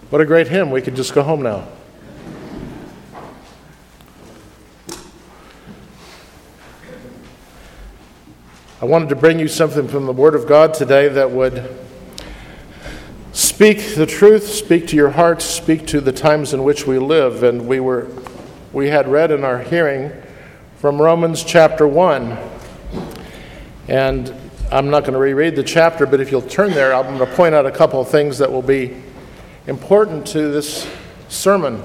What a great hymn. We could just go home now. I wanted to bring you something from the Word of God today that would speak the truth, speak to your hearts, speak to the times in which we live. And we had read in our hearing from Romans chapter 1. And I'm not going to reread the chapter, but if you'll turn there, I'm going to point out a couple of things that will be important to this sermon.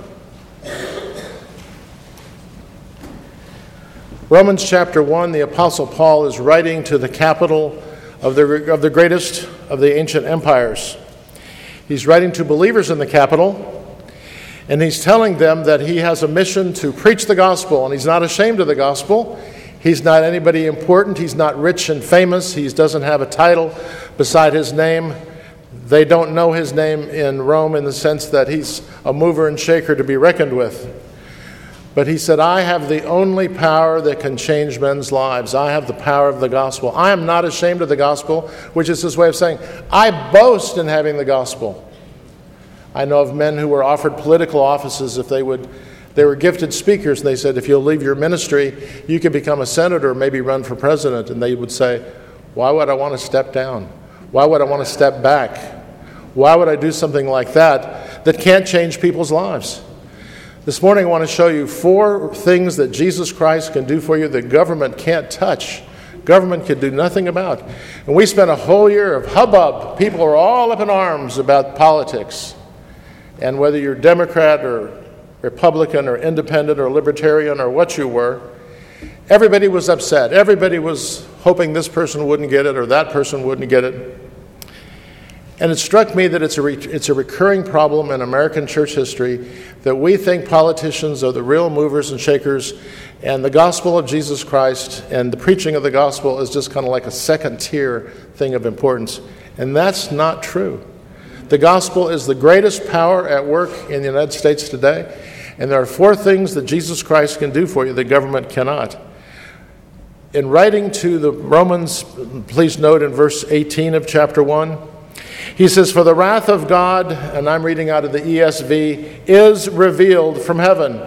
Romans chapter 1, the Apostle Paul is writing to the capital of the greatest of the ancient empires. He's writing to believers in the capital, and he's telling them that he has a mission to preach the gospel, and he's not ashamed of the gospel. He's not anybody important. He's not rich and famous. He doesn't have a title beside his name. They don't know his name in Rome in the sense that he's a mover and shaker to be reckoned with. But he said, I have the only power that can change men's lives. I have the power of the gospel. I am not ashamed of the gospel, which is his way of saying, I boast in having the gospel. I know of men who were offered political offices if they were gifted speakers, and they said, if you'll leave your ministry, you can become a senator, maybe run for president. And they would say, why would I want to step down? Why would I want to step back? Why would I do something like that can't change people's lives? This morning I want to show you 4 things that Jesus Christ can do for you that government can't touch. Government can do nothing about. And we spent a whole year of hubbub. People are all up in arms about politics. And whether you're Democrat or Republican or independent or libertarian or what you were, everybody was upset. Everybody was hoping this person wouldn't get it or that person wouldn't get it. And it struck me that it's a recurring problem in American church history that we think politicians are the real movers and shakers, and the gospel of Jesus Christ and the preaching of the gospel is just kind of like a second-tier thing of importance. And that's not true. The gospel is the greatest power at work in the United States today, and there are 4 things that Jesus Christ can do for you that government cannot. In writing to the Romans, please note in verse 18 of chapter 1, he says, for the wrath of God, and I'm reading out of the ESV, is revealed from heaven.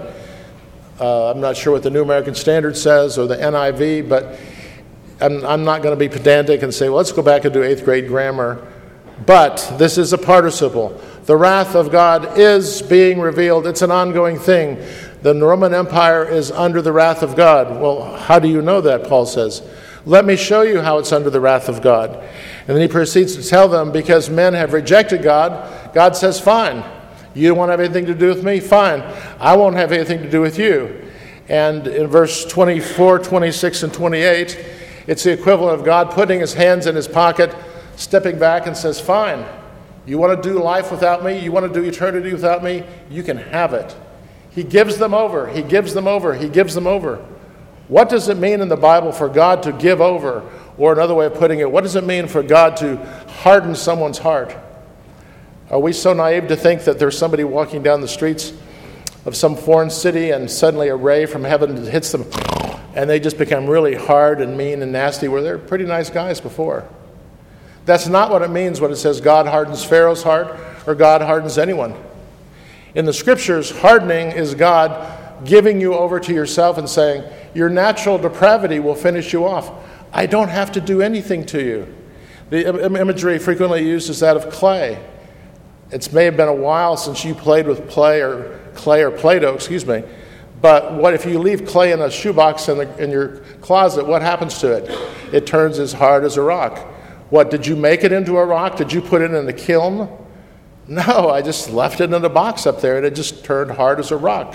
I'm not sure what the New American Standard says or the NIV, but I'm not going to be pedantic and say, well, let's go back and do 8th grade grammar. But this is a participle. The wrath of God is being revealed. It's an ongoing thing. The Roman Empire is under the wrath of God. Well, how do you know that, Paul says? Let me show you how it's under the wrath of God. And then he proceeds to tell them, because men have rejected God, God says, fine. You don't want to have anything to do with me? Fine. I won't have anything to do with you. And in verse 24, 26, and 28, it's the equivalent of God putting his hands in his pocket, stepping back and says, fine. You want to do life without me? You want to do eternity without me? You can have it. He gives them over. He gives them over. He gives them over. What does it mean in the Bible for God to give over? Or another way of putting it, what does it mean for God to harden someone's heart? Are we so naive to think that there's somebody walking down the streets of some foreign city and suddenly a ray from heaven hits them and they just become really hard and mean and nasty where they're pretty nice guys before? That's not what it means when it says God hardens Pharaoh's heart or God hardens anyone. In the scriptures, hardening is God giving you over to yourself and saying, your natural depravity will finish you off. I don't have to do anything to you. The imagery frequently used is that of clay. It may have been a while since you played with clay or Play-Doh, but what if you leave clay in a shoebox in your closet, what happens to it? It turns as hard as a rock. What, did you make it into a rock? Did you put it in a kiln? No, I just left it in a box up there and it just turned hard as a rock.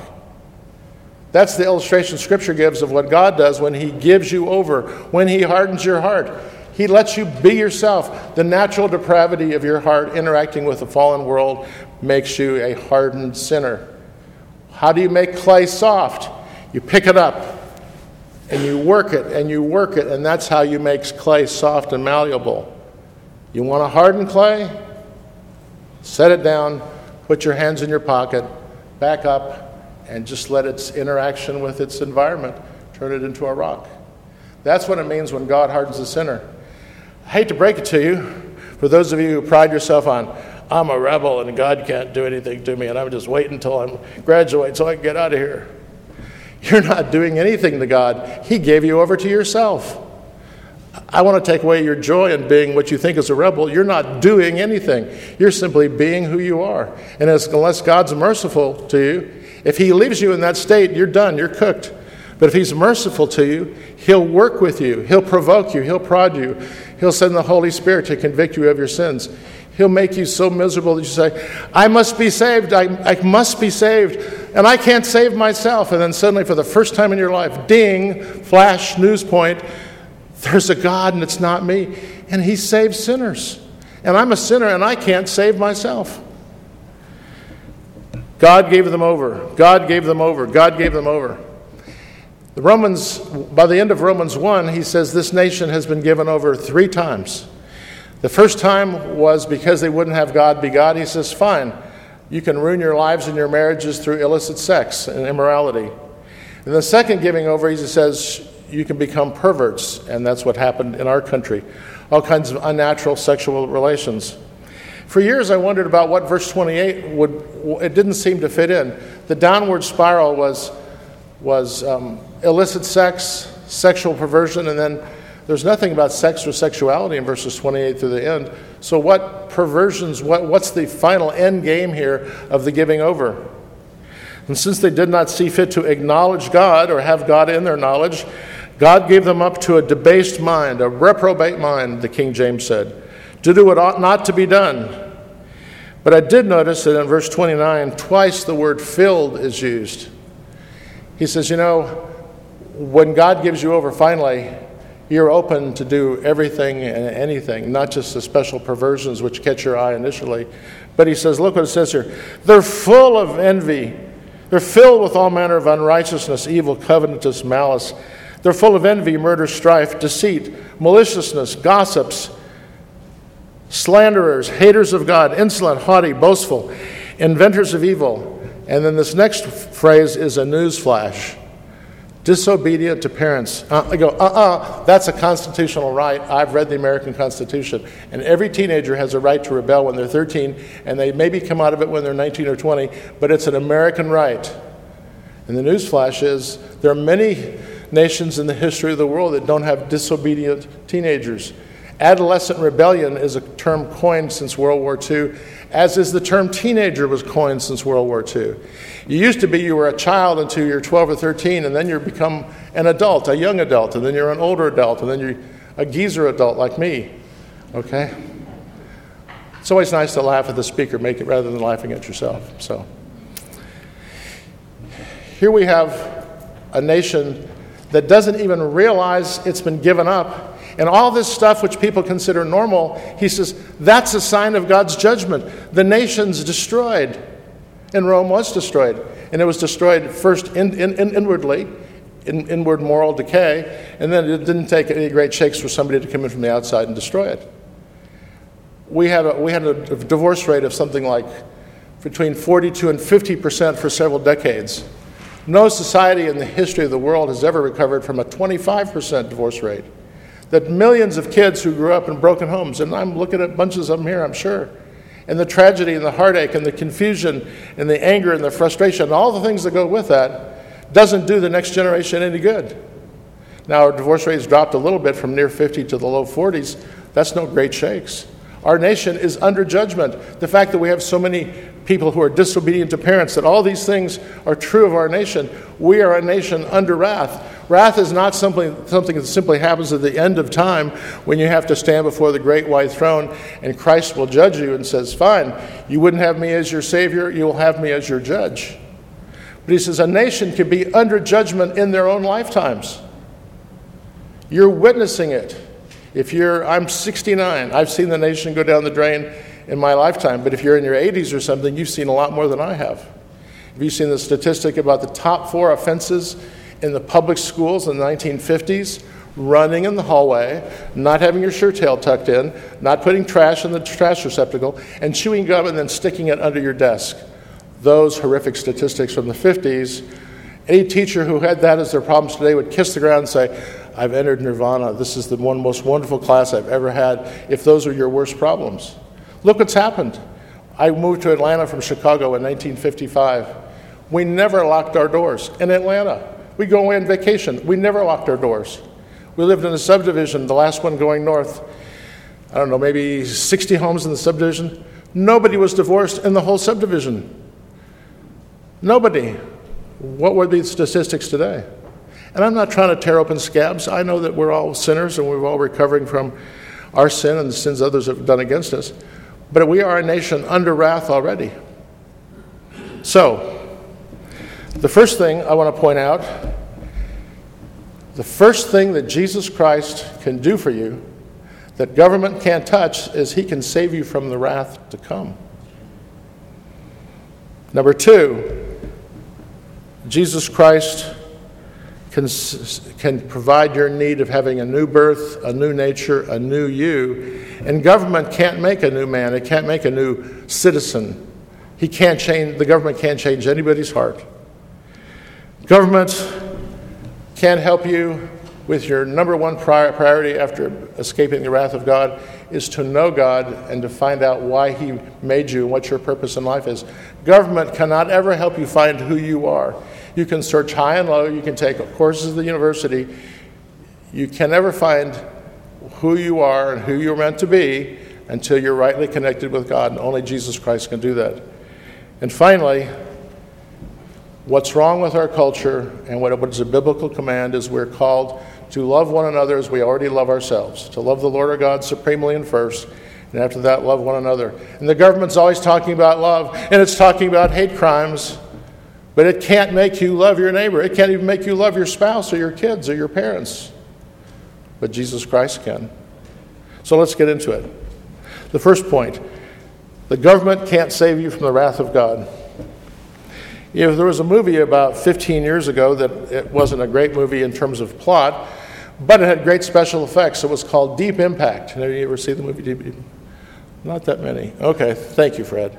That's the illustration Scripture gives of what God does when he gives you over, when he hardens your heart. He lets you be yourself. The natural depravity of your heart interacting with the fallen world makes you a hardened sinner. How do you make clay soft? You pick it up and you work it and you work it, and that's how you make clay soft and malleable. You want to harden clay? Set it down, put your hands in your pocket, back up, and just let its interaction with its environment turn it into a rock. That's what it means when God hardens a sinner. I hate to break it to you, for those of you who pride yourself on, I'm a rebel and God can't do anything to me, and I'm just waiting until I graduate so I can get out of here. You're not doing anything to God. He gave you over to yourself. I want to take away your joy in being what you think is a rebel. You're not doing anything. You're simply being who you are. And unless God's merciful to you, if he leaves you in that state, you're done. You're cooked. But if he's merciful to you, he'll work with you. He'll provoke you. He'll prod you. He'll send the Holy Spirit to convict you of your sins. He'll make you so miserable that you say, I must be saved. I must be saved. And I can't save myself. And then suddenly, for the first time in your life, ding, flash, news point, there's a God and it's not me. And he saves sinners. And I'm a sinner and I can't save myself. God gave them over. God gave them over. God gave them over. By the end of Romans 1, he says this nation has been given over 3 times. The first time was because they wouldn't have God be God. He says, fine, you can ruin your lives and your marriages through illicit sex and immorality. And the second giving over, he says, you can become perverts. And that's what happened in our country. All kinds of unnatural sexual relations. For years, I wondered about what verse 28 it didn't seem to fit in. The downward spiral was illicit sex, sexual perversion, and then there's nothing about sex or sexuality in verses 28 through the end. So what perversions, what's the final end game here of the giving over? And since they did not see fit to acknowledge God or have God in their knowledge, God gave them up to a debased mind, a reprobate mind, the King James said, to do what ought not to be done. But I did notice that in verse 29, twice the word filled is used. He says, when God gives you over finally, you're open to do everything and anything, not just the special perversions which catch your eye initially. But he says, look what it says here. They're full of envy. They're filled with all manner of unrighteousness, evil, covetous, malice. They're full of envy, murder, strife, deceit, maliciousness, gossips, slanderers, haters of God, insolent, haughty, boastful, inventors of evil. And then this next phrase is a news flash. Disobedient to parents. I go, that's a constitutional right. I've read the American Constitution. And every teenager has a right to rebel when they're 13, and they maybe come out of it when they're 19 or 20, but it's an American right. And the news flash is there are many nations in the history of the world that don't have disobedient teenagers. Adolescent rebellion is a term coined since World War II, as is the term teenager was coined since World War II. You used to be you were a child until you're 12 or 13, and then you become an adult, a young adult, and then you're an older adult, and then you're a geezer adult like me, okay? It's always nice to laugh at the speaker, make it rather than laughing at yourself. So here we have a nation that doesn't even realize it's been given up. And all this stuff which people consider normal, he says, that's a sign of God's judgment. The nation's destroyed. And Rome was destroyed. And it was destroyed first inwardly, in inward moral decay, and then it didn't take any great shakes for somebody to come in from the outside and destroy it. We had a divorce rate of something like between 42 and 50% for several decades. No society in the history of the world has ever recovered from a 25% divorce rate. That millions of kids who grew up in broken homes, and I'm looking at bunches of them here, I'm sure, and the tragedy and the heartache and the confusion and the anger and the frustration, and all the things that go with that, doesn't do the next generation any good. Now, our divorce rate has dropped a little bit from near 50 to the low 40s. That's no great shakes. Our nation is under judgment. The fact that we have so many people who are disobedient to parents, that all these things are true of our nation. We are a nation under wrath. Wrath is not something that simply happens at the end of time when you have to stand before the great white throne and Christ will judge you and says, fine, you wouldn't have me as your Savior, you'll have me as your judge. But he says a nation can be under judgment in their own lifetimes. You're witnessing it. I'm 69. I've seen the nation go down the drain in my lifetime. But if you're in your 80s or something, you've seen a lot more than I have. Have you seen the statistic about the top 4 offenses in the public schools in the 1950s? Running in the hallway, not having your shirt tail tucked in, not putting trash in the trash receptacle, and chewing gum and then sticking it under your desk. Those horrific statistics from the 50s. Any teacher who had that as their problems today would kiss the ground and say, I've entered nirvana. This is the most wonderful class I've ever had, if those are your worst problems. Look what's happened. I moved to Atlanta from Chicago in 1955. We never locked our doors in Atlanta. We go away on vacation. We never locked our doors. We lived in a subdivision, the last one going north. I don't know, maybe 60 homes in the subdivision. Nobody was divorced in the whole subdivision. Nobody. What were the statistics today? And I'm not trying to tear open scabs. I know that we're all sinners and we're all recovering from our sin and the sins others have done against us. But we are a nation under wrath already. So, the first thing I want to point out, the first thing that Jesus Christ can do for you that government can't touch is he can save you from the wrath to come. Number two, Jesus Christ can provide your need of having a new birth, a new nature, a new you. And government can't make a new man. It can't make a new citizen. The government can't change anybody's heart. Government can't help you with your number one priority after escaping the wrath of God is to know God and to find out why he made you and what your purpose in life is. Government cannot ever help you find who you are. You can search high and low. You can take courses at the university. You can never find who you are and who you're meant to be until you're rightly connected with God, and only Jesus Christ can do that. And finally, what's wrong with our culture and what is a biblical command is we're called to love one another as we already love ourselves, to love the Lord our God supremely and first, and after that, love one another. And the government's always talking about love, and it's talking about hate crimes, but it can't make you love your neighbor. It can't even make you love your spouse or your kids or your parents. But Jesus Christ can. So let's get into it. The first point, the government can't save you from the wrath of God. You know, there was a movie about 15 years ago that it wasn't a great movie in terms of plot, but it had great special effects. It was called Deep Impact. Have you ever seen the movie Deep Impact? Not that many. Okay, thank you, Fred.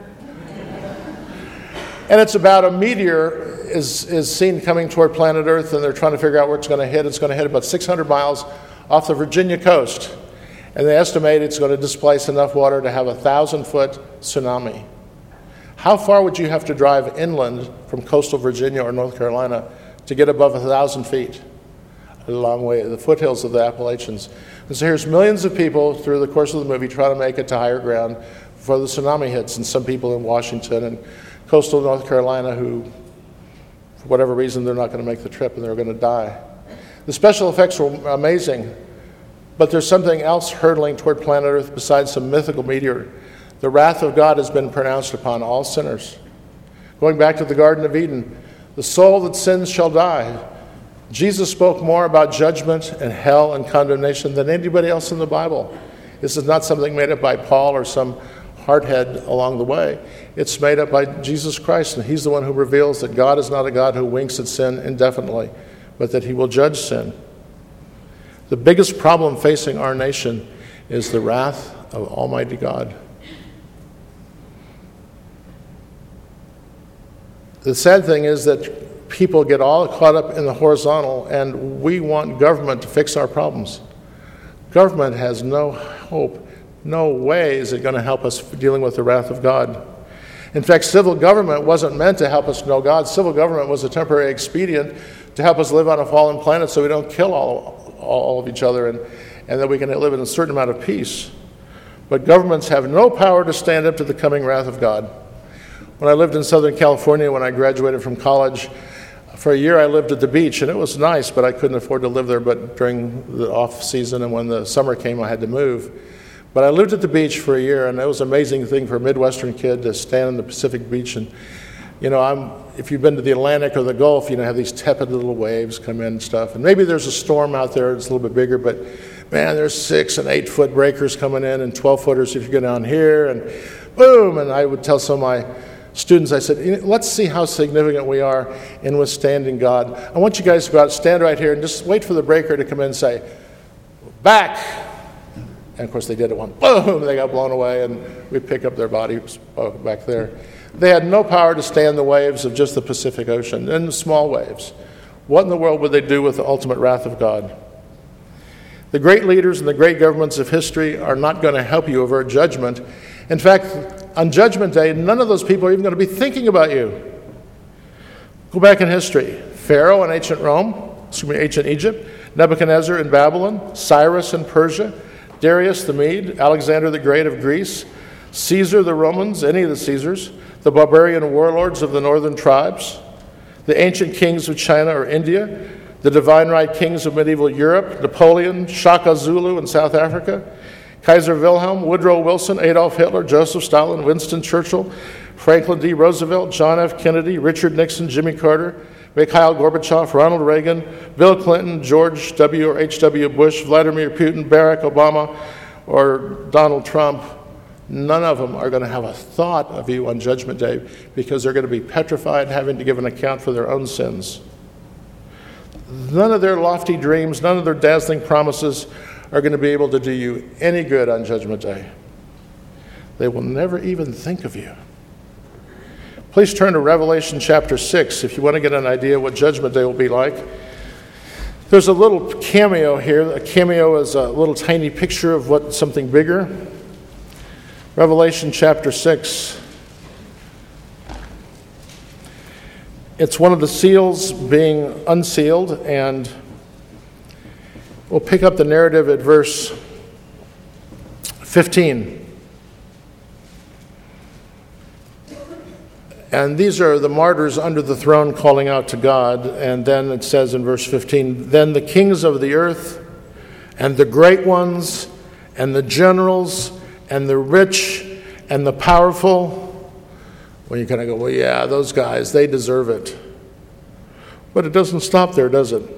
And it's about a meteor is seen coming toward planet Earth, and they're trying to figure out where it's going to hit. It's going to hit about 600 miles off the Virginia coast. And they estimate it's going to displace enough water to have a 1,000-foot tsunami. How far would you have to drive inland from coastal Virginia or North Carolina to get above 1,000 feet? A long way, the foothills of the Appalachians. And so here's millions of people through the course of the movie trying to make it to higher ground before the tsunami hits, and some people in Washington and coastal North Carolina who, for whatever reason, they're not going to make the trip and they're going to die. The special effects were amazing, but there's something else hurtling toward planet Earth besides some mythical meteor. The wrath of God has been pronounced upon all sinners. Going back to the Garden of Eden, the soul that sins shall die. Jesus spoke more about judgment and hell and condemnation than anybody else in the Bible. This is not something made up by Paul or some hardhead along the way. It's made up by Jesus Christ, and he's the one who reveals that God is not a God who winks at sin indefinitely, but that he will judge sin. The biggest problem facing our nation is the wrath of Almighty God. The sad thing is that people get all caught up in the horizontal, and we want government to fix our problems. Government has no hope. No way is it going to help us dealing with the wrath of God. In fact, civil government wasn't meant to help us know God. Civil government was a temporary expedient to help us live on a fallen planet so we don't kill all of each other and that we can live in a certain amount of peace. But governments have no power to stand up to the coming wrath of God. When I lived in Southern California, when I graduated from college, for a year I lived at the beach, and it was nice, but I couldn't afford to live there. But during the off season and when the summer came, I had to move. But I lived at the beach for a year, and it was an amazing thing for a Midwestern kid to stand on the Pacific beach. And, you know, if you've been to the Atlantic or the Gulf, you know, have these tepid little waves come in and stuff. And maybe there's a storm out there that's a little bit bigger, but, man, there's 6- and 8-foot breakers coming in and 12-footers if you go down here, and boom. And I would tell some of my students, I said, let's see how significant we are in withstanding God. I want you guys to go out, stand right here, and just wait for the breaker to come in and say, back. And, of course, they did it one. Boom! They got blown away, and we pick up their bodies back there. They had no power to stand the waves of just the Pacific Ocean and the small waves. What in the world would they do with the ultimate wrath of God? The great leaders and the great governments of history are not going to help you avert judgment. In fact, on Judgment Day, none of those people are even going to be thinking about you. Go back in history. Pharaoh in ancient ancient Egypt, Nebuchadnezzar in Babylon, Cyrus in Persia, Darius the Mede, Alexander the Great of Greece, Caesar the Romans, any of the Caesars, the barbarian warlords of the northern tribes, the ancient kings of China or India, the divine right kings of medieval Europe, Napoleon, Shaka Zulu in South Africa, Kaiser Wilhelm, Woodrow Wilson, Adolf Hitler, Joseph Stalin, Winston Churchill, Franklin D. Roosevelt, John F. Kennedy, Richard Nixon, Jimmy Carter, Mikhail Gorbachev, Ronald Reagan, Bill Clinton, George W. or H.W. Bush, Vladimir Putin, Barack Obama, or Donald Trump. None of them are going to have a thought of you on Judgment Day because they're going to be petrified, having to give an account for their own sins. None of their lofty dreams, none of their dazzling promises are going to be able to do you any good on Judgment Day. They will never even think of you. Please turn to Revelation chapter 6 if you want to get an idea what Judgment Day will be like. There's a little cameo here. A cameo is a little tiny picture of something bigger. Revelation chapter 6. It's one of the seals being unsealed, and we'll pick up the narrative at verse 15. And these are the martyrs under the throne calling out to God. And then it says in verse 15, then the kings of the earth and the great ones and the generals and the rich and the powerful. Well, you kind of go, well, yeah, those guys, they deserve it. But it doesn't stop there, does it?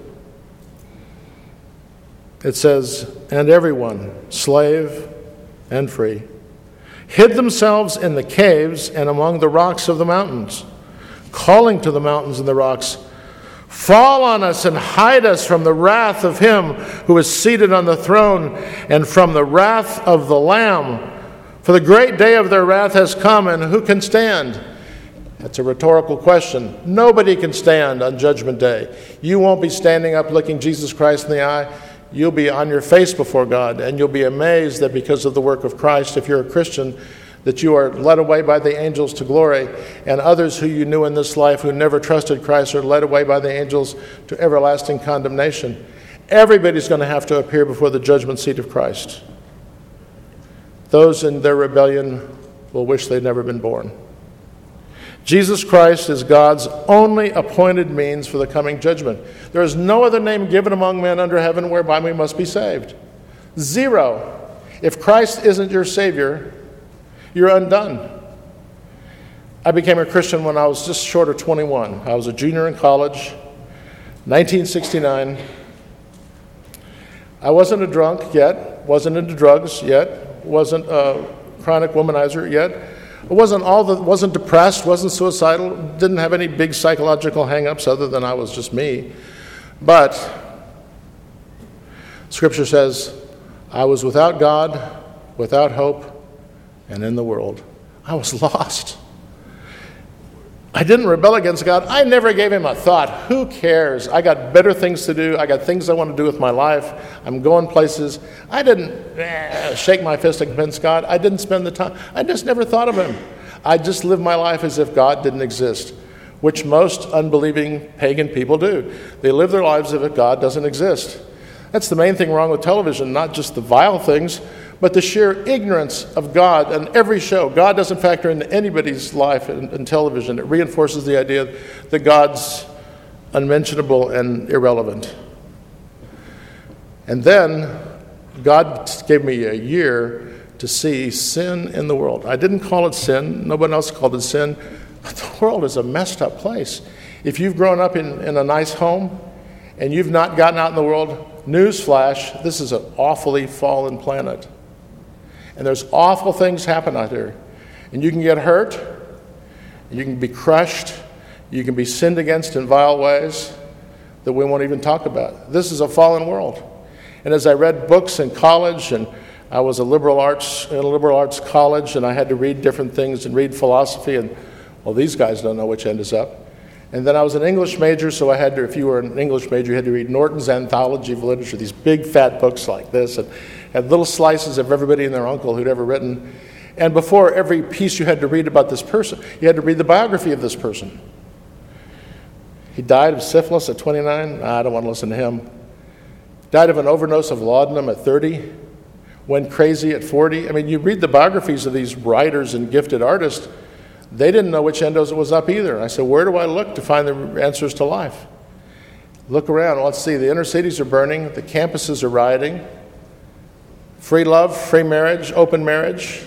It says, and everyone, slave and free, hid themselves in the caves and among the rocks of the mountains, calling to the mountains and the rocks, fall on us and hide us from the wrath of him who is seated on the throne and from the wrath of the Lamb. For the great day of their wrath has come, and who can stand? That's a rhetorical question. Nobody can stand on Judgment Day. You won't be standing up looking Jesus Christ in the eye. You'll be on your face before God, and you'll be amazed that because of the work of Christ, if you're a Christian, that you are led away by the angels to glory, and others who you knew in this life who never trusted Christ are led away by the angels to everlasting condemnation. Everybody's going to have to appear before the judgment seat of Christ. Those in their rebellion will wish they'd never been born. Jesus Christ is God's only appointed means for the coming judgment. There is no other name given among men under heaven whereby we must be saved. Zero. If Christ isn't your Savior, you're undone. I became a Christian when I was just short of 21. I was a junior in college, 1969. I wasn't a drunk yet, wasn't into drugs yet, wasn't a chronic womanizer yet. I wasn't depressed, wasn't suicidal, didn't have any big psychological hang-ups other than I was just me. But Scripture says, I was without God, without hope, and in the world. I was lost. I didn't rebel against God. I never gave him a thought. Who cares? I got better things to do. I got things I want to do with my life. I'm going places. I didn't shake my fist and convince God. I didn't spend the time. I just never thought of him. I just lived my life as if God didn't exist, which most unbelieving pagan people do. They live their lives as if God doesn't exist. That's the main thing wrong with television, not just the vile things, but the sheer ignorance of God on every show. God doesn't factor into anybody's life in television. It reinforces the idea that God's unmentionable and irrelevant. And then God gave me a year to see sin in the world. I didn't call it sin. Nobody else called it sin. But the world is a messed up place. If you've grown up in a nice home and you've not gotten out in the world, newsflash, this is an awfully fallen planet. And there's awful things happen out there. And you can get hurt, you can be crushed, you can be sinned against in vile ways that we won't even talk about. This is a fallen world. And as I read books in college, and I was in a liberal arts college, and I had to read different things and read philosophy, and well, these guys don't know which end is up. And then I was an English major, so I had to, if you were an English major, you had to read Norton's Anthology of Literature, these big fat books like this, and had little slices of everybody and their uncle who'd ever written. And before every piece you had to read about this person, you had to read the biography of this person. He died of syphilis at 29. I don't want to listen to him. Died of an overdose of laudanum at 30. Went crazy at 40. I mean, you read the biographies of these writers and gifted artists, they didn't know which end was up either. I said, where do I look to find the answers to life? Look around. Let's see. The inner cities are burning. The campuses are rioting. Free love, free marriage, open marriage.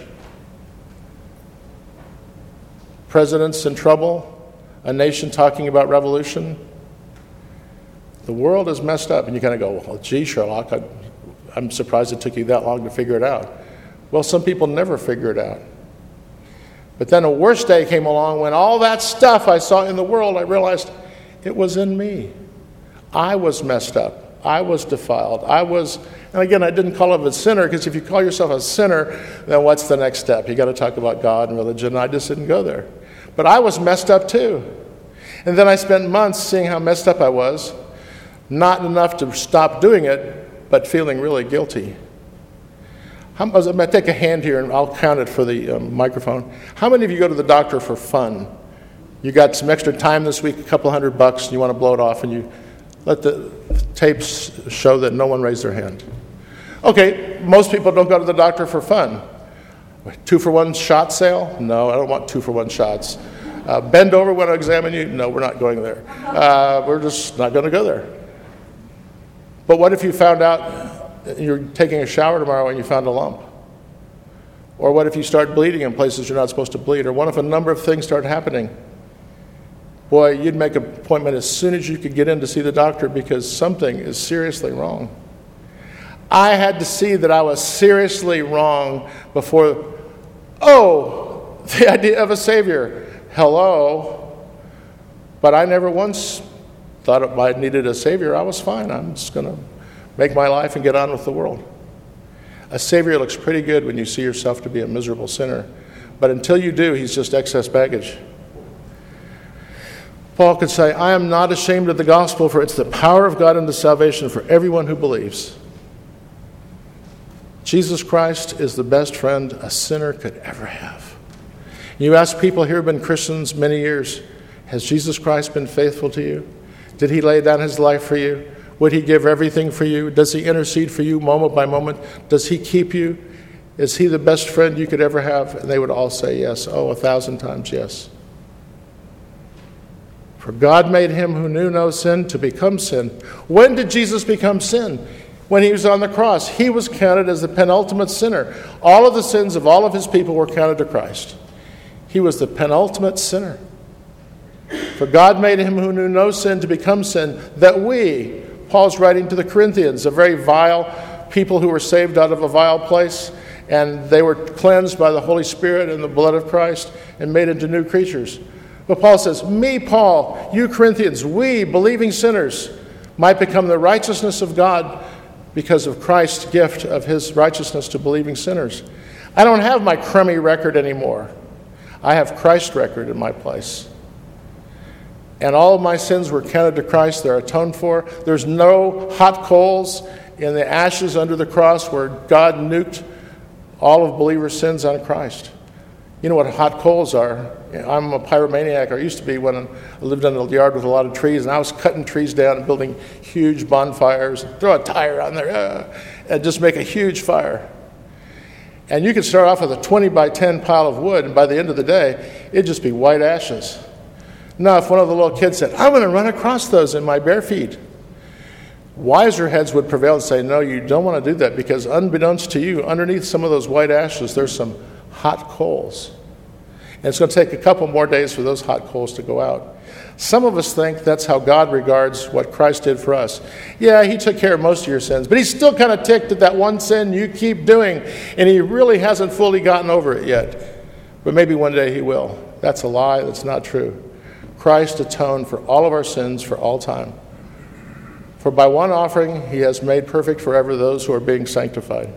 Presidents in trouble. A nation talking about revolution. The world is messed up. And you kind of go, well, gee, Sherlock, I'm surprised it took you that long to figure it out. Well, some people never figure it out. But then a worse day came along when all that stuff I saw in the world, I realized it was in me. I was messed up. I was defiled. And again, I didn't call it a sinner, because if you call yourself a sinner, then what's the next step? You got to talk about God and religion. I just didn't go there. But I was messed up too. And then I spent months seeing how messed up I was. Not enough to stop doing it, but feeling really guilty. I'm going to take a hand here, and I'll count it for the microphone. How many of you go to the doctor for fun? You got some extra time this week, a couple $100, and you want to blow it off, and you let the tapes show that no one raised their hand. Okay, most people don't go to the doctor for fun. 2-for-1 shot sale? No, I don't want 2-for-1 shots. Bend over when I examine you? No, we're not going there. We're just not going to go there. But what if you found out you're taking a shower tomorrow and you found a lump? Or what if you start bleeding in places you're not supposed to bleed? Or what if a number of things start happening? Boy, you'd make an appointment as soon as you could get in to see the doctor, because something is seriously wrong. I had to see that I was seriously wrong before, the idea of a Savior. Hello. But I never once thought if I needed a Savior. I was fine. I'm just going to make my life and get on with the world. A Savior looks pretty good when you see yourself to be a miserable sinner. But until you do, he's just excess baggage. Paul could say, I am not ashamed of the gospel, for it's the power of God unto salvation for everyone who believes. Jesus Christ is the best friend a sinner could ever have. You ask people here who have been Christians many years, has Jesus Christ been faithful to you? Did he lay down his life for you? Would he give everything for you? Does he intercede for you moment by moment? Does he keep you? Is he the best friend you could ever have? And they would all say yes. 1,000 times yes. For God made him who knew no sin to become sin. When did Jesus become sin? When he was on the cross. He was counted as the penultimate sinner. All of the sins of all of his people were counted to Christ. He was the penultimate sinner. For God made him who knew no sin to become sin, that we, Paul's writing to the Corinthians, a very vile people who were saved out of a vile place, and they were cleansed by the Holy Spirit and the blood of Christ and made into new creatures. But Paul says, me, Paul, you Corinthians, we, believing sinners, might become the righteousness of God because of Christ's gift of his righteousness to believing sinners. I don't have my crummy record anymore. I have Christ's record in my place. And all of my sins were counted to Christ. They're atoned for. There's no hot coals in the ashes under the cross where God nuked all of believers' sins on Christ. You know what hot coals are. I'm a pyromaniac. I used to be when I lived in a yard with a lot of trees, and I was cutting trees down and building huge bonfires, throw a tire on there, and just make a huge fire. And you could start off with a 20 by 10 pile of wood, and by the end of the day, it'd just be white ashes. Now, if one of the little kids said, I'm going to run across those in my bare feet, wiser heads would prevail and say, no, you don't want to do that, because unbeknownst to you, underneath some of those white ashes, there's some hot coals. And it's going to take a couple more days for those hot coals to go out. Some of us think that's how God regards what Christ did for us. Yeah, he took care of most of your sins, but he's still kind of ticked at that one sin you keep doing, and he really hasn't fully gotten over it yet. But maybe one day he will. That's a lie. That's not true. Christ atoned for all of our sins for all time. For by one offering he has made perfect forever those who are being sanctified.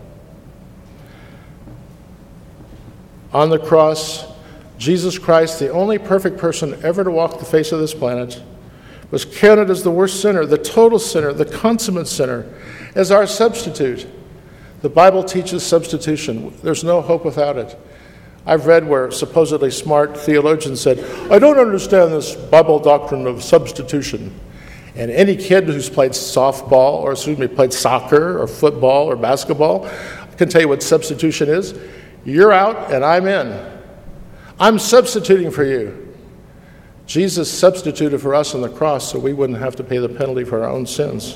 On the cross, Jesus Christ, the only perfect person ever to walk the face of this planet, was counted as the worst sinner, the total sinner, the consummate sinner, as our substitute. The Bible teaches substitution. There's no hope without it. I've read where supposedly smart theologians said, I don't understand this Bible doctrine of substitution. And any kid who's played played soccer or football or basketball can tell you what substitution is. You're out and I'm in. I'm substituting for you. Jesus substituted for us on the cross so we wouldn't have to pay the penalty for our own sins.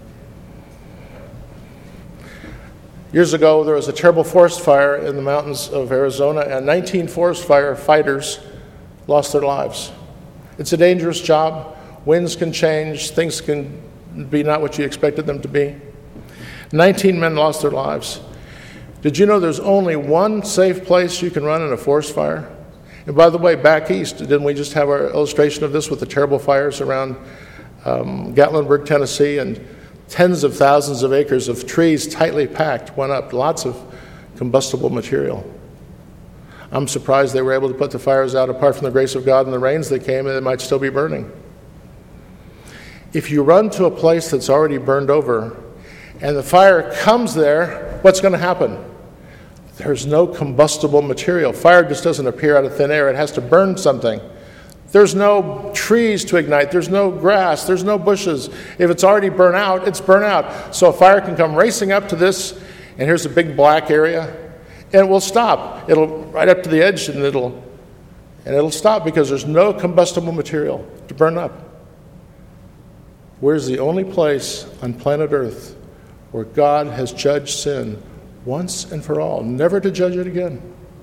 Years ago, there was a terrible forest fire in the mountains of Arizona, and 19 forest fire fighters lost their lives. It's a dangerous job. Winds can change. Things can be not what you expected them to be. 19 men lost their lives. Did you know there's only one safe place you can run in a forest fire? And by the way, back east, didn't we just have our illustration of this with the terrible fires around Gatlinburg, Tennessee, and tens of thousands of acres of trees tightly packed went up, lots of combustible material. I'm surprised they were able to put the fires out apart from the grace of God and the rains that came, and they might still be burning. If you run to a place that's already burned over and the fire comes there, what's going to happen? There's no combustible material. Fire just doesn't appear out of thin air. It has to burn something. There's no trees to ignite. There's no grass. There's no bushes. If it's already burnt out, it's burnt out. So a fire can come racing up to this, and here's a big black area, and it will stop. It'll right up to the edge, and it'll stop because there's no combustible material to burn up. Where's the only place on planet Earth where God has judged sin once and for all, never to judge it again?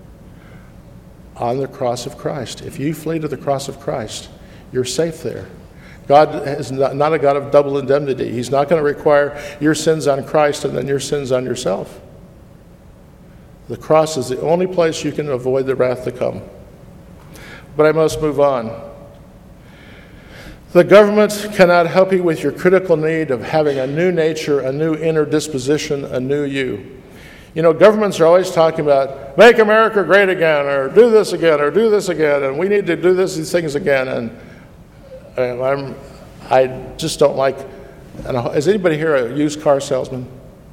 On the cross of Christ. If you flee to the cross of Christ, you're safe there. God is not a God of double indemnity. He's not going to require your sins on Christ and then your sins on yourself. The cross is the only place you can avoid the wrath to come. But I must move on. The government cannot help you with your critical need of having a new nature, a new inner disposition, a new you. You know, governments are always talking about make America great again, or do this again, or do this again, and we need to do these things again. And I just don't like. Is anybody here a used car salesman?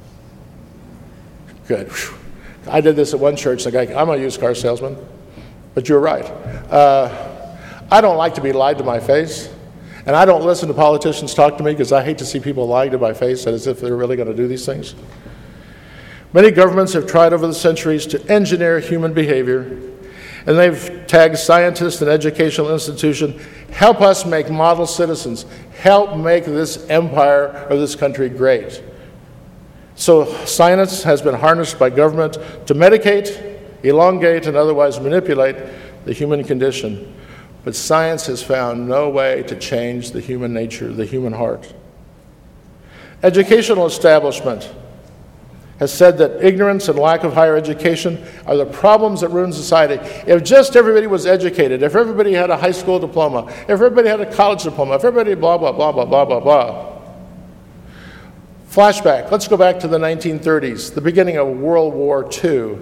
Good. I did this at one church. The guy, I'm a used car salesman, but you're right. I don't like to be lied to my face, and I don't listen to politicians talk to me because I hate to see people lying to my face as if they're really going to do these things. Many governments have tried over the centuries to engineer human behavior, and they've tagged scientists and educational institutions, help us make model citizens, help make this empire or this country great. So science has been harnessed by government to medicate, elongate, and otherwise manipulate the human condition. But science has found no way to change the human nature, the human heart. Educational establishment has said that ignorance and lack of higher education are the problems that ruin society. If just everybody was educated, if everybody had a high school diploma, if everybody had a college diploma, if everybody blah, blah, blah, blah, blah, blah, blah. Flashback. Let's go back to the 1930s, the beginning of World War II.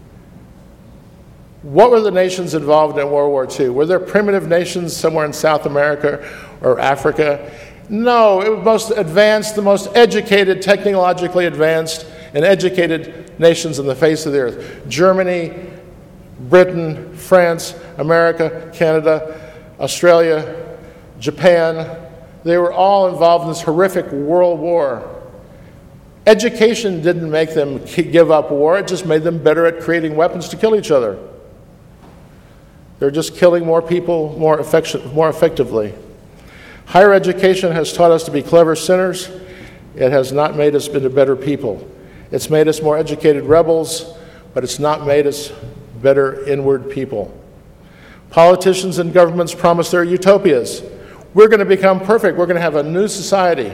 What were the nations involved in World War II? Were there primitive nations somewhere in South America or Africa? No, it was most advanced, the most educated, technologically advanced, and educated nations on the face of the earth. Germany, Britain, France, America, Canada, Australia, Japan. They were all involved in this horrific world war. Education didn't make them give up war. It just made them better at creating weapons to kill each other. They're just killing more people more effectively. Higher education has taught us to be clever sinners. It has not made us into better people. It's made us more educated rebels, but it's not made us better inward people. Politicians and governments promise their utopias. We're going to become perfect. We're going to have a new society.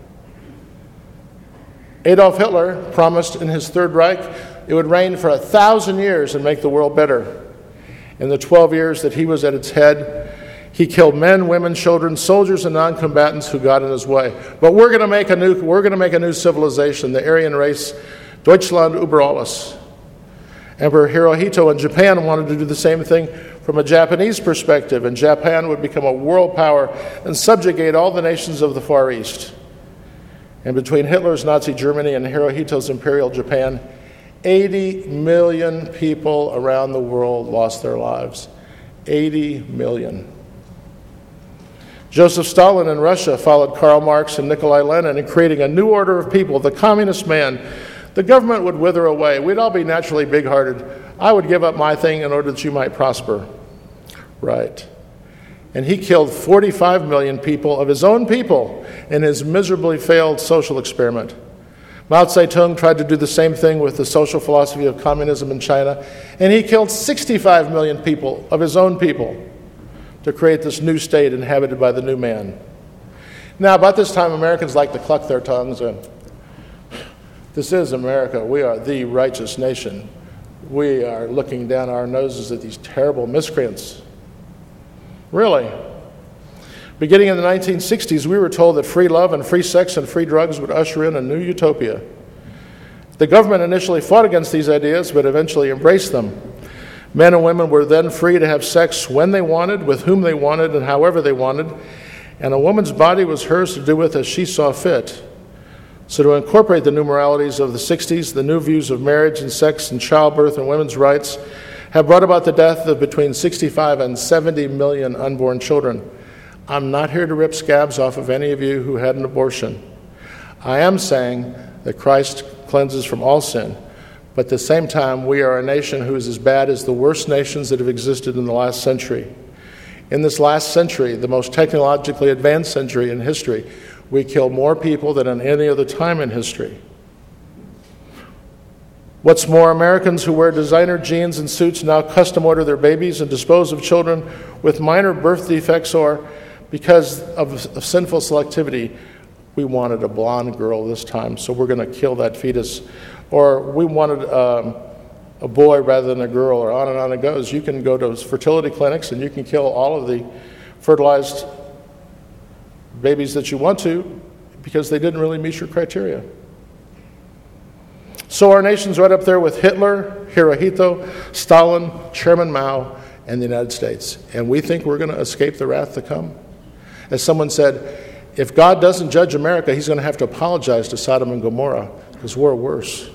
Adolf Hitler promised in his Third Reich it would reign for 1,000 years and make the world better. In the 12 years that he was at its head, he killed men, women, children, soldiers, and non-combatants who got in his way. But we're going to make a new civilization, the Aryan race, Deutschland über alles. Emperor Hirohito in Japan wanted to do the same thing from a Japanese perspective, and Japan would become a world power and subjugate all the nations of the Far East. And between Hitler's Nazi Germany and Hirohito's Imperial Japan, 80 million people around the world lost their lives. 80 million. Joseph Stalin in Russia followed Karl Marx and Nikolai Lenin in creating a new order of people, the communist man. The government would wither away. We'd all be naturally big-hearted. I would give up my thing in order that you might prosper. Right. And he killed 45 million people of his own people in his miserably failed social experiment. Mao Zedong tried to do the same thing with the social philosophy of communism in China, and he killed 65 million people of his own people to create this new state inhabited by the new man. Now, about this time, Americans like to cluck their tongues and, this is America. We are the righteous nation. We are looking down our noses at these terrible miscreants. Really? Beginning in the 1960s, we were told that free love and free sex and free drugs would usher in a new utopia. The government initially fought against these ideas, but eventually embraced them. Men and women were then free to have sex when they wanted, with whom they wanted, and however they wanted, and a woman's body was hers to do with as she saw fit. So to incorporate the new moralities of the 60s, the new views of marriage and sex and childbirth and women's rights have brought about the death of between 65 and 70 million unborn children. I'm not here to rip scabs off of any of you who had an abortion. I am saying that Christ cleanses from all sin, but at the same time, we are a nation who is as bad as the worst nations that have existed in the last century. In this last century, the most technologically advanced century in history, we kill more people than in any other time in history. What's more, Americans who wear designer jeans and suits now custom order their babies and dispose of children with minor birth defects, or because of sinful selectivity, we wanted a blonde girl this time, so we're going to kill that fetus. Or we wanted a boy rather than a girl, or on it goes. You can go to fertility clinics and you can kill all of the fertilized babies that you want to because they didn't really meet your criteria. So our nation's right up there with Hitler, Hirohito, Stalin, Chairman Mao, and the United States. And we think we're going to escape the wrath to come. As someone said, if God doesn't judge America, he's going to have to apologize to Sodom and Gomorrah because we're worse.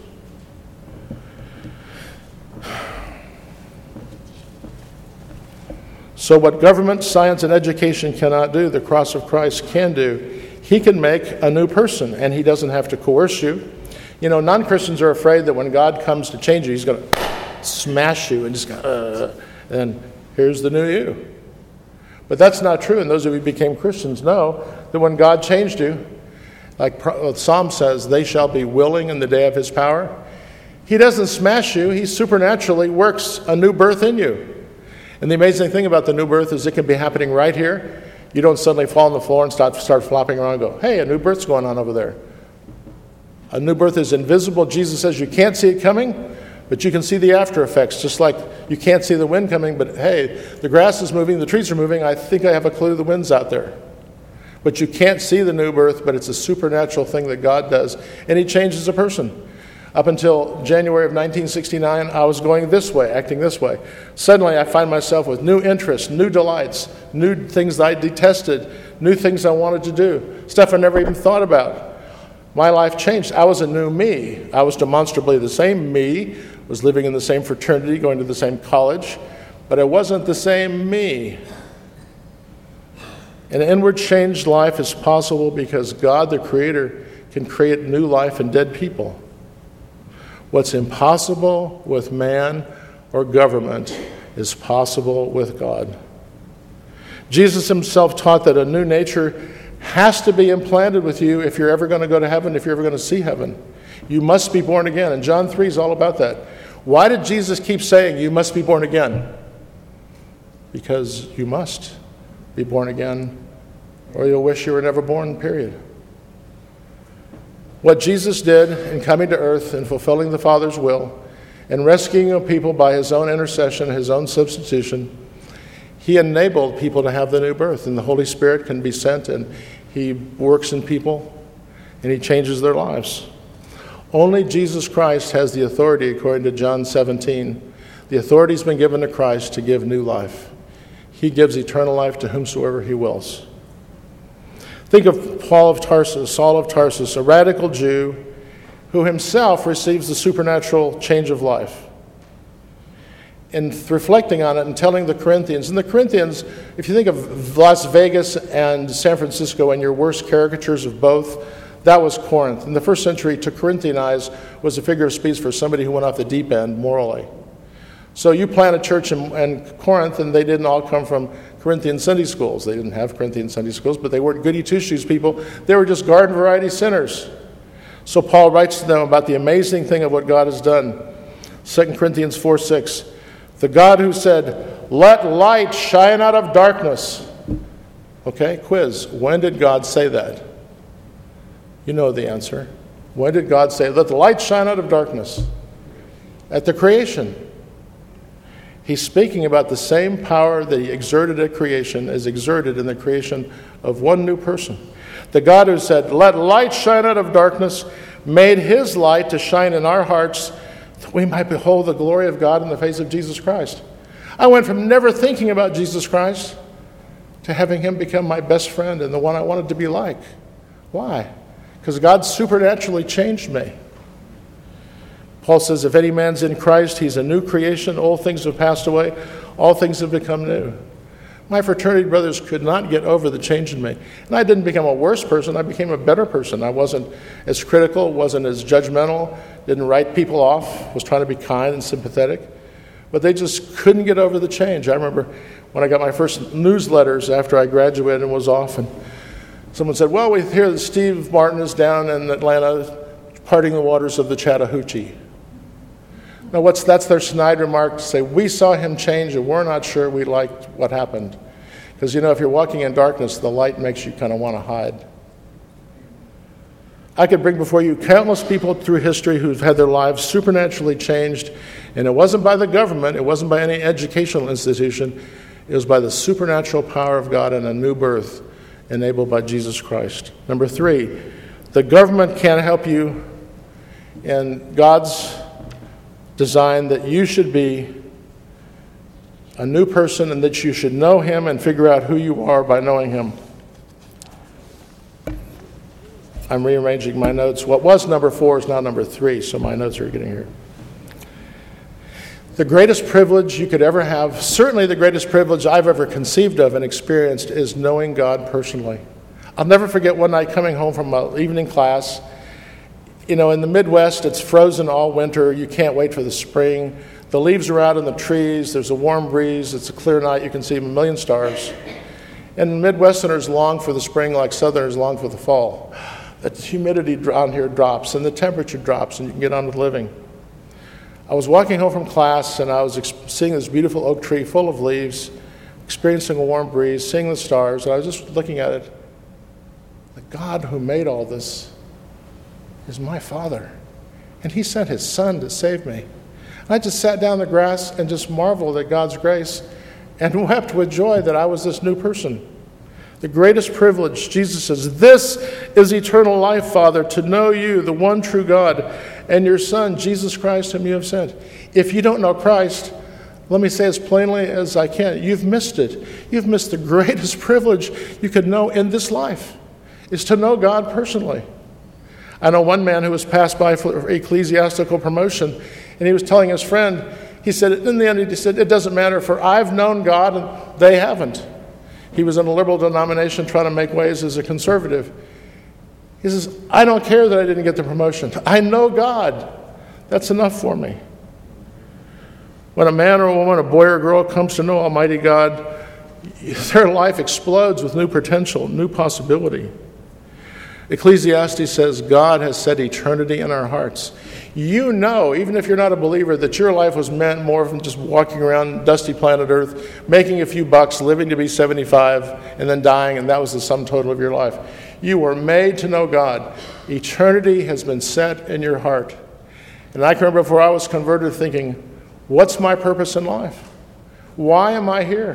So what government, science, and education cannot do, the cross of Christ can do. He can make a new person, and he doesn't have to coerce you. You know, non-Christians are afraid that when God comes to change you, he's going to smash you and just go, and here's the new you. But that's not true, and those of you who became Christians know that when God changed you, like Psalm says, they shall be willing in the day of his power. He doesn't smash you, he supernaturally works a new birth in you. And the amazing thing about the new birth is it can be happening right here. You don't suddenly fall on the floor and start flopping around and go, hey, a new birth's going on over there. A new birth is invisible. Jesus says you can't see it coming, but you can see the after effects, just like you can't see the wind coming, but hey, the grass is moving, the trees are moving, I think I have a clue the wind's out there. But you can't see the new birth, but it's a supernatural thing that God does, and he changes a person. Up until January of 1969, I was going this way, acting this way. Suddenly, I find myself with new interests, new delights, new things I detested, new things I wanted to do, stuff I never even thought about. My life changed. I was a new me. I was demonstrably the same me, was living in the same fraternity, going to the same college, but I wasn't the same me. An inward changed life is possible because God, the Creator, can create new life in dead people. What's impossible with man or government is possible with God. Jesus himself taught that a new nature has to be implanted with you if you're ever going to go to heaven, if you're ever going to see heaven. You must be born again, and John 3 is all about that. Why did Jesus keep saying you must be born again? Because you must be born again, or you'll wish you were never born, period. What Jesus did in coming to earth and fulfilling the Father's will and rescuing a people by his own intercession, his own substitution, he enabled people to have the new birth, and the Holy Spirit can be sent, and he works in people, and he changes their lives. Only Jesus Christ has the authority, according to John 17. The authority has been given to Christ to give new life. He gives eternal life to whomsoever he wills. Think of Paul of Tarsus, Saul of Tarsus, a radical Jew, who himself receives the supernatural change of life. And reflecting on it and telling the Corinthians, and the Corinthians, if you think of Las Vegas and San Francisco and your worst caricatures of both, that was Corinth. In the first century, to Corinthianize was a figure of speech for somebody who went off the deep end morally. So you plant a church in Corinth, and they didn't all come from Corinthian Sunday schools. They didn't have Corinthian Sunday schools, but they weren't goody two-shoes people. They were just garden variety sinners. So Paul writes to them about the amazing thing of what God has done. 2 Corinthians 4:6. The God who said, "Let light shine out of darkness." Okay, quiz. When did God say that? You know the answer. When did God say, "Let the light shine out of darkness"? At the creation. He's speaking about the same power that he exerted at creation as exerted in the creation of one new person. The God who said, "Let light shine out of darkness," made his light to shine in our hearts that we might behold the glory of God in the face of Jesus Christ. I went from never thinking about Jesus Christ to having him become my best friend and the one I wanted to be like. Why? Because God supernaturally changed me. Paul says, if any man's in Christ, he's a new creation. Old things have passed away. All things have become new. My fraternity brothers could not get over the change in me. And I didn't become a worse person. I became a better person. I wasn't as critical, wasn't as judgmental, didn't write people off, was trying to be kind and sympathetic. But they just couldn't get over the change. I remember when I got my first newsletters after I graduated and was off, and someone said, well, we hear that Steve Martin is down in Atlanta parting the waters of the Chattahoochee. Now, that's their snide remark to say, we saw him change and we're not sure we liked what happened. Because, you know, if you're walking in darkness, the light makes you kind of want to hide. I could bring before you countless people through history who've had their lives supernaturally changed, and it wasn't by the government, it wasn't by any educational institution, it was by the supernatural power of God and a new birth enabled by Jesus Christ. Number 3, the government can't help you in God's design that you should be a new person and that you should know him and figure out who you are by knowing him. I'm rearranging my notes. What was number 4 is now number 3, so my notes are getting here. The greatest privilege you could ever have, certainly the greatest privilege I've ever conceived of and experienced, is knowing God personally. I'll never forget one night coming home from an evening class. You know, in the Midwest, it's frozen all winter. You can't wait for the spring. The leaves are out in the trees. There's a warm breeze. It's a clear night. You can see a million stars. And Midwesterners long for the spring like Southerners long for the fall. The humidity down here drops, and the temperature drops, and you can get on with living. I was walking home from class, and I was seeing this beautiful oak tree full of leaves, experiencing a warm breeze, seeing the stars, and I was just looking at it. The God who made all this is my Father, and he sent his Son to save me. And I just sat down in the grass and just marveled at God's grace and wept with joy that I was this new person. The greatest privilege, Jesus says, this is eternal life, Father, to know you, the one true God, and your Son, Jesus Christ, whom you have sent. If you don't know Christ, let me say as plainly as I can, you've missed it. You've missed the greatest privilege you could know in this life, is to know God personally. I know one man who was passed by for ecclesiastical promotion, and he was telling his friend, he said, in the end, he said, it doesn't matter, for I've known God and they haven't. He was in a liberal denomination trying to make ways as a conservative. He says, I don't care that I didn't get the promotion. I know God. That's enough for me. When a man or a woman, a boy or a girl comes to know Almighty God, their life explodes with new potential, new possibility. Ecclesiastes says God has set eternity in our hearts. You know, even if you're not a believer, that your life was meant more than just walking around dusty planet Earth, making a few bucks, living to be 75, and then dying, and that was the sum total of your life. You were made to know God. Eternity has been set in your heart. And I can remember before I was converted thinking, what's my purpose in life? Why am I here?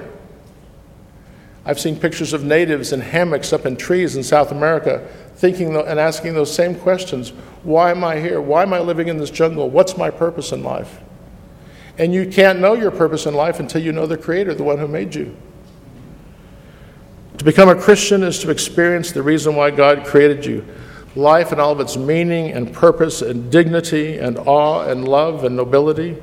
I've seen pictures of natives in hammocks up in trees in South America thinking and asking those same questions. Why am I here? Why am I living in this jungle? What's my purpose in life? And you can't know your purpose in life until you know the Creator, the one who made you. To become a Christian is to experience the reason why God created you. life and all of its meaning and purpose and dignity and awe and love and nobility.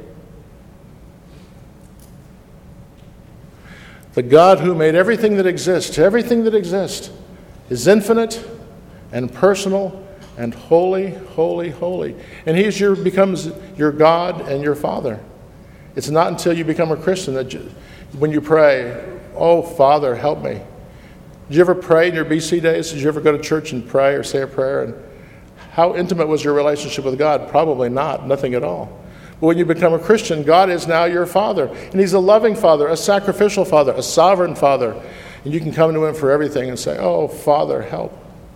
The God who made everything that exists is infinite and personal and holy, holy, holy. And he becomes your God and your Father. It's not until you become a Christian that when you pray, oh, Father, help me. Did you ever pray in your BC days? Did you ever go to church and pray or say a prayer? And how intimate was your relationship with God? Probably not, nothing at all. But when you become a Christian, God is now your Father. And he's a loving Father, a sacrificial Father, a sovereign Father. And you can come to him for everything and say, oh, Father, help.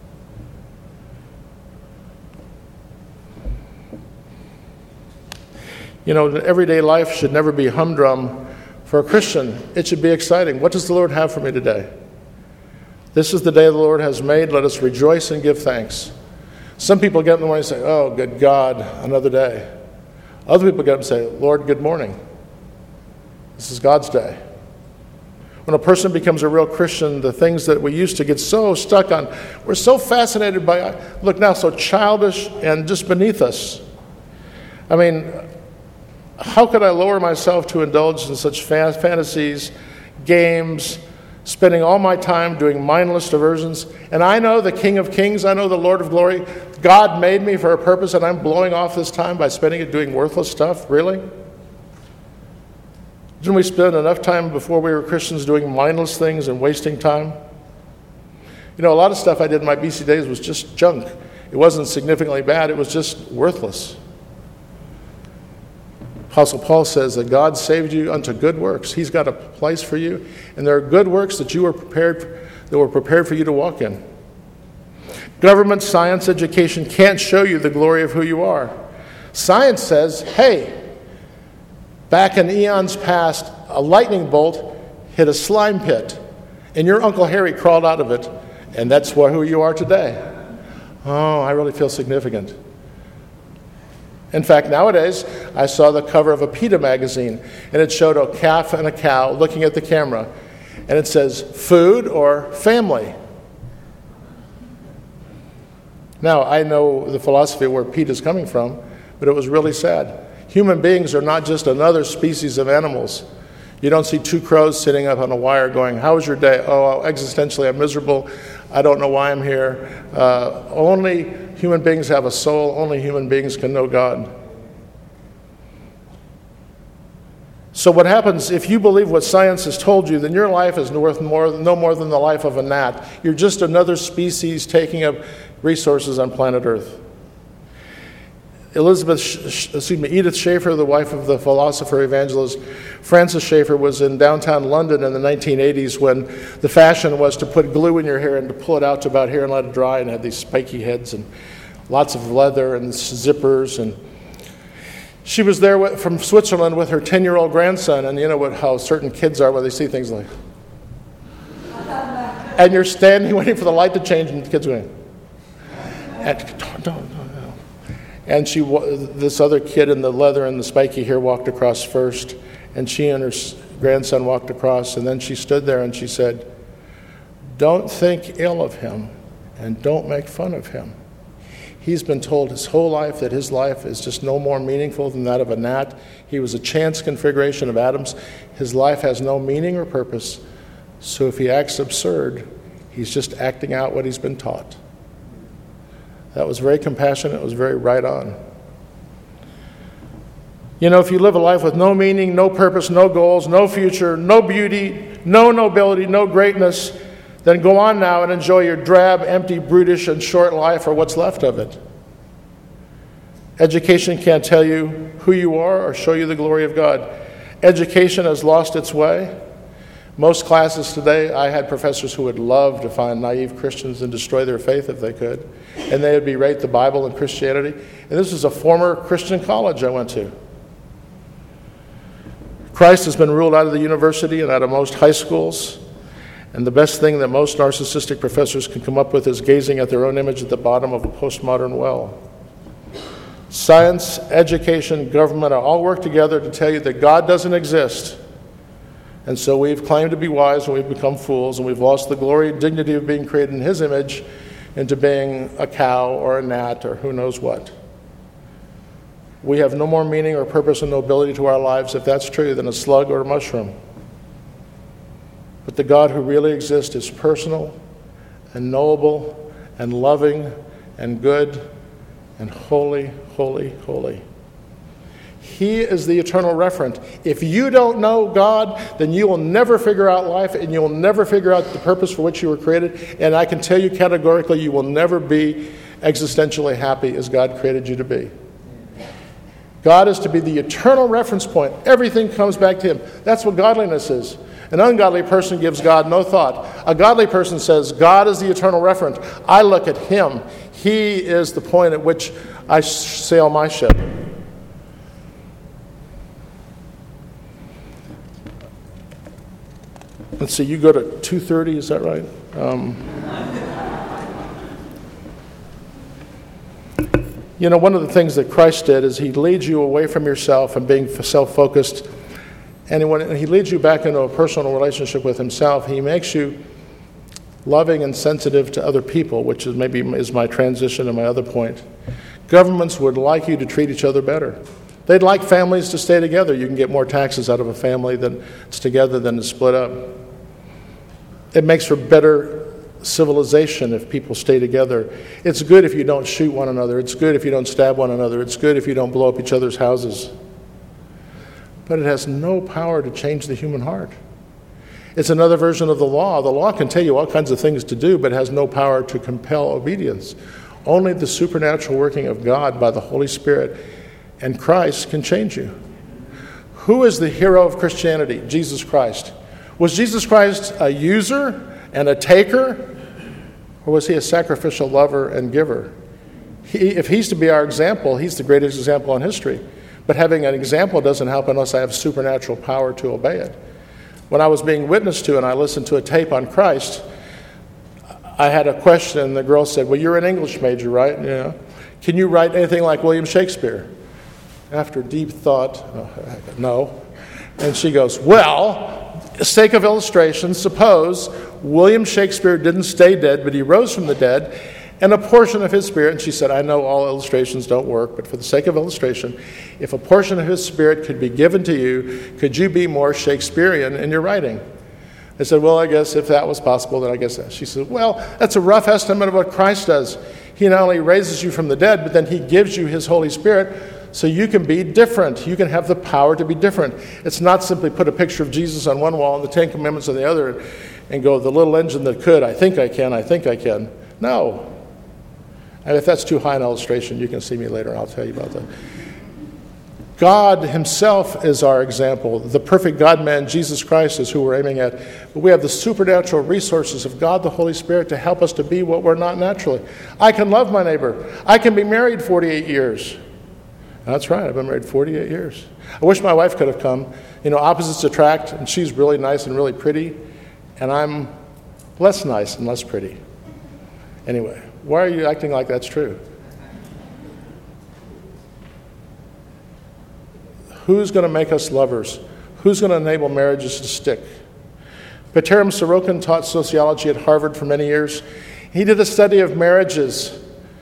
You know, everyday life should never be humdrum for a Christian. It should be exciting. What does the Lord have for me today? This is the day the Lord has made. Let us rejoice and give thanks. Some people get up in the morning and say, oh, good God, another day. Other people get up and say, Lord, good morning. This is God's day. When a person becomes a real Christian, the things that we used to get so stuck on, we're so fascinated by, look now, so childish and just beneath us. I mean, how could I lower myself to indulge in such fantasies, games, spending all my time doing mindless diversions? And I know the King of Kings, I know the Lord of Glory. God made me for a purpose, and I'm blowing off this time by spending it doing worthless stuff? Really? Didn't we spend enough time before we were Christians doing mindless things and wasting time? You know, a lot of stuff I did in my BC days was just junk. It wasn't significantly bad, it was just worthless. Apostle Paul says that God saved you unto good works. He's got a place for you, and there are good works that were prepared for you to walk in. Government, science, education can't show you the glory of who you are. Science says, hey, back in eons past, a lightning bolt hit a slime pit, and your Uncle Harry crawled out of it, and that's who you are today. Oh, I really feel significant. In fact, nowadays, I saw the cover of a PETA magazine, and it showed a calf and a cow looking at the camera, and it says, food or family? Now, I know the philosophy where PETA is coming from, but it was really sad. Human beings are not just another species of animals. You don't see two crows sitting up on a wire going, how was your day? Oh, existentially, I'm miserable. I don't know why I'm here. Only human beings have a soul. Only human beings can know God. So what happens if you believe what science has told you, then your life is worth no more than the life of a gnat. You're just another species taking up resources on planet Earth. Edith Schaeffer, the wife of the philosopher evangelist Francis Schaeffer, was in downtown London in the 1980s when the fashion was to put glue in your hair and to pull it out to about here and let it dry, and had these spiky heads and lots of leather and zippers. And she was there from Switzerland with her 10-year-old grandson, and you know how certain kids are when they see things like, and you're standing waiting for the light to change, and the kids are going, and this other kid in the leather and the spiky hair walked across first, and she and her grandson walked across, and then she stood there and she said, don't think ill of him and don't make fun of him. He's been told his whole life that his life is just no more meaningful than that of a gnat. He was a chance configuration of atoms. His life has no meaning or purpose. So if he acts absurd, he's just acting out what he's been taught. That was very compassionate. It was very right on. You know, if you live a life with no meaning, no purpose, no goals, no future, no beauty, no nobility, no greatness, then go on now and enjoy your drab, empty, brutish, and short life, or what's left of it. Education can't tell you who you are or show you the glory of God. Education has lost its way. Most classes today, I had professors who would love to find naive Christians and destroy their faith if they could. And they would berate the Bible and Christianity. And this was a former Christian college I went to. Christ has been ruled out of the university and out of most high schools. And the best thing that most narcissistic professors can come up with is gazing at their own image at the bottom of a postmodern well. Science, education, government all work together to tell you that God doesn't exist. And so we've claimed to be wise and we've become fools, and we've lost the glory and dignity of being created in his image into being a cow or a gnat or who knows what. We have no more meaning or purpose and nobility to our lives, if that's true, than a slug or a mushroom. But the God who really exists is personal and knowable and loving and good and holy, holy, holy. He is the eternal referent. If you don't know God, then you will never figure out life, and you will never figure out the purpose for which you were created. And I can tell you categorically, you will never be existentially happy as God created you to be. God is to be the eternal reference point. Everything comes back to Him. That's what godliness is. An ungodly person gives God no thought. A godly person says, God is the eternal referent. I look at Him. He is the point at which I sail my ship. Let's see, you go to 2:30, is that right? One of the things that Christ did is He leads you away from yourself and being self-focused. And when He leads you back into a personal relationship with Himself, He makes you loving and sensitive to other people, which is my transition to my other point. Governments would like you to treat each other better. They'd like families to stay together. You can get more taxes out of a family that's together than to split up. It makes for better civilization if people stay together. It's good if you don't shoot one another. It's good if you don't stab one another. It's good if you don't blow up each other's houses. But it has no power to change the human heart. It's another version of the law. The law can tell you all kinds of things to do, but has no power to compel obedience. Only the supernatural working of God by the Holy Spirit and Christ can change you. Who is the hero of Christianity? Jesus Christ. Was Jesus Christ a user and a taker? Or was He a sacrificial lover and giver? If He's to be our example, He's the greatest example in history. But having an example doesn't help unless I have supernatural power to obey it. When I was being witnessed to and I listened to a tape on Christ, I had a question, and the girl said, well, you're an English major, right? Yeah. Can you write anything like William Shakespeare? After deep thought, no. And she goes, well, sake of illustration, suppose William Shakespeare didn't stay dead, but he rose from the dead, and a portion of his spirit, and she said, I know all illustrations don't work, but for the sake of illustration, if a portion of his spirit could be given to you, could you be more Shakespearean in your writing? I said, well, I guess if that was possible, then I guess that. She said, well, that's a rough estimate of what Christ does. He not only raises you from the dead, but then He gives you His Holy Spirit so you can be different. You can have the power to be different. It's not simply put a picture of Jesus on one wall and the Ten Commandments on the other and go, the little engine that could, I think I can. No. And if that's too high an illustration, you can see me later. I'll tell you about that. God Himself is our example. The perfect God-man, Jesus Christ, is who we're aiming at. But we have the supernatural resources of God the Holy Spirit to help us to be what we're not naturally. I can love my neighbor. I can be married 48 years. That's right, I've been married 48 years. I wish my wife could have come. Opposites attract, and she's really nice and really pretty, and I'm less nice and less pretty. Anyway, why are you acting like that's true? Who's going to make us lovers? Who's going to enable marriages to stick? Peterim Sorokin taught sociology at Harvard for many years. He did a study of marriages,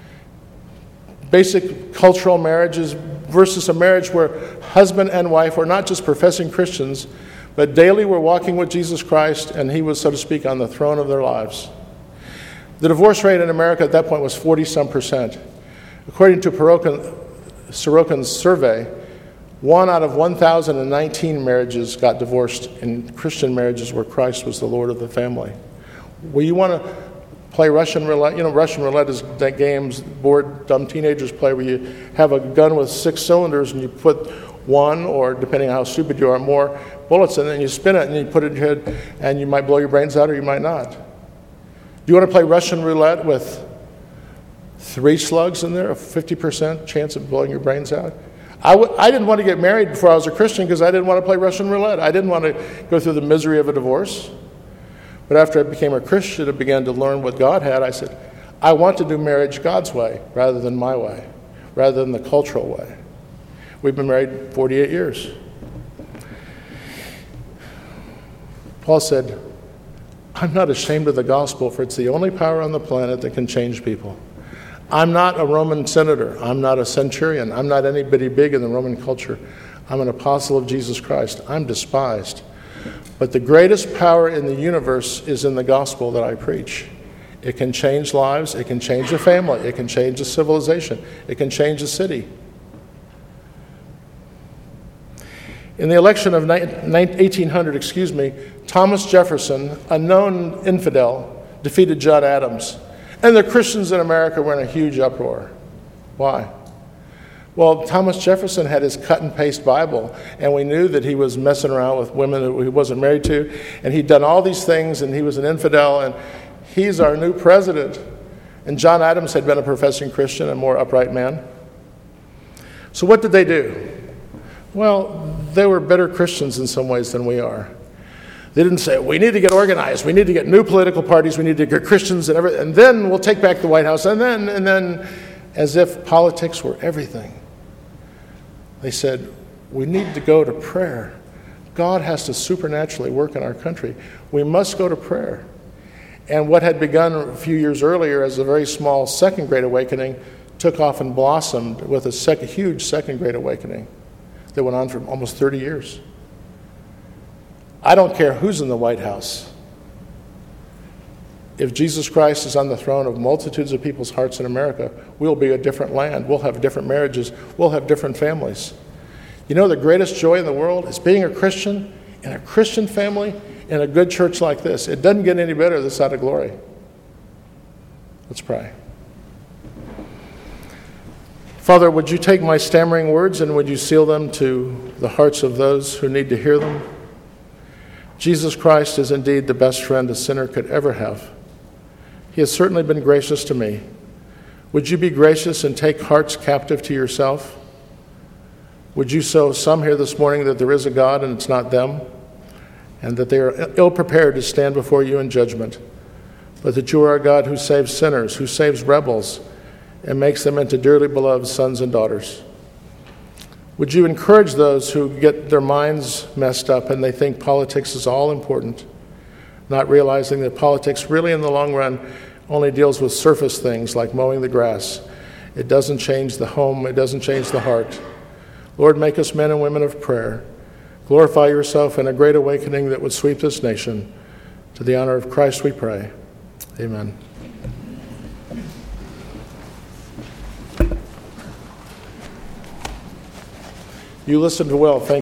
basic cultural marriages versus a marriage where husband and wife were not just professing Christians, but daily were walking with Jesus Christ, and He was, so to speak, on the throne of their lives. The divorce rate in America at that point was 40-some%. According to Sorokin's survey, 1 out of 1,019 marriages got divorced in Christian marriages where Christ was the Lord of the family. Well, you want to play Russian roulette? Russian roulette is that games bored dumb teenagers play where you have a gun with 6 cylinders and you put one, or depending on how stupid you are, more bullets in it, and you spin it and you put it in your head, and you might blow your brains out or you might not. Do you want to play Russian roulette with 3 slugs in there, a 50% chance of blowing your brains out? I didn't want to get married before I was a Christian because I didn't want to play Russian roulette. I didn't want to go through the misery of a divorce. But after I became a Christian and began to learn what God had, I said, I want to do marriage God's way rather than my way, rather than the cultural way. We've been married 48 years. I'm not ashamed of the gospel, for it's the only power on the planet that can change people. I'm not a Roman senator. I'm not a centurion. I'm not anybody big in the Roman culture. I'm an apostle of Jesus Christ. I'm despised. But the greatest power in the universe is in the gospel that I preach. It can change lives. It can change a family. It can change a civilization. It can change a city. In the election of 1800, Thomas Jefferson, a known infidel, defeated John Adams. And the Christians in America were in a huge uproar. Why? Well, Thomas Jefferson had his cut-and-paste Bible, and we knew that he was messing around with women that he wasn't married to, and he'd done all these things, and he was an infidel, and he's our new president. And John Adams had been a professing Christian, a more upright man. So what did they do? Well, they were better Christians in some ways than we are. They didn't say, we need to get organized, we need to get new political parties, we need to get Christians and everything, and then we'll take back the White House, and then, as if politics were everything. They said, we need to go to prayer. God has to supernaturally work in our country. We must go to prayer. And what had begun a few years earlier as a very small second Great Awakening took off and blossomed with a huge second Great Awakening that went on for almost 30 years. I don't care who's in the White House. If Jesus Christ is on the throne of multitudes of people's hearts in America, we'll be a different land. We'll have different marriages. We'll have different families. You know, the greatest joy in the world is being a Christian in a Christian family in a good church like this. It doesn't get any better this side of glory. Let's pray. Father, would you take my stammering words and would you seal them to the hearts of those who need to hear them? Jesus Christ is indeed the best friend a sinner could ever have. He has certainly been gracious to me. Would you be gracious and take hearts captive to yourself? Would you show some here this morning that there is a God and it's not them, and that they are ill-prepared to stand before you in judgment, but that you are a God who saves sinners, who saves rebels, and makes them into dearly beloved sons and daughters. Would you encourage those who get their minds messed up and they think politics is all important, not realizing that politics really in the long run only deals with surface things like mowing the grass. It doesn't change the home, it doesn't change the heart. Lord, make us men and women of prayer. Glorify yourself in a great awakening that would sweep this nation. To the honor of Christ we pray. Amen. You listened well. Thank you.